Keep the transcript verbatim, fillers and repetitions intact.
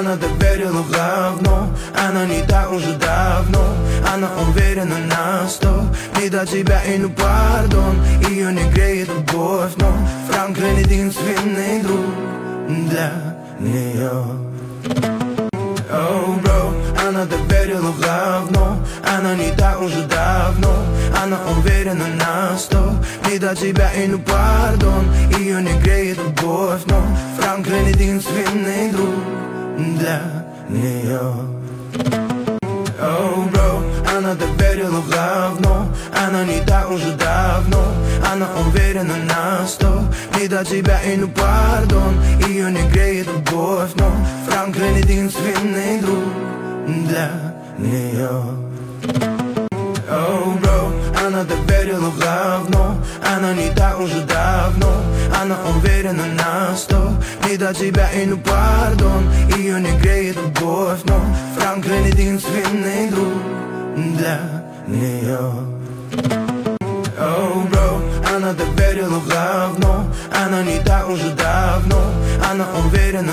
Она так верила в говно, она не та уже давно. Она уверена на сто, не до тебя и ну пардон. Ее не греет любовь, но Франклин единственный друг для нее. Oh, bro, она так верила в говно, она не та уже давно. Она уверена на сто, не до тебя и ну пардон. Ее не греет любовь, но Франклин единственный друг для нее. Oh, bro, она так верила в говно, она не та уже давно. Она уверена на сто, не до тебя и ну пардон. Ее не греет любовь, но Франклин единственный друг для нее. Oh, bro, она так верила в говно, она не та уже давно. Она уверена на сто, не до тебя и ну пардон. Ее не греет любовь, но Франклин единственный друг для нее. Oh, bro, она так верила в говно, она не та уже давно. Она уверена